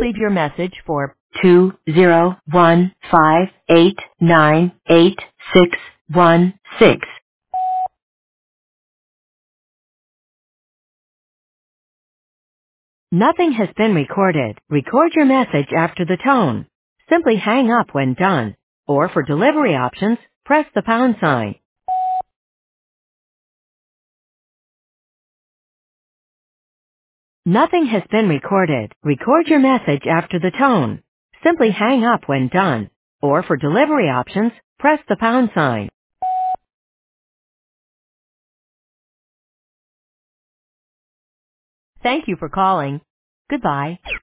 leave your message for 20158988616. Nothing has been recorded. Record your message after the tone. Simply hang up when done. Or for delivery options, press the pound sign. Nothing has been recorded. Record your message after the tone. Simply hang up when done. Or for delivery options, press the pound sign. Thank you for calling. Goodbye.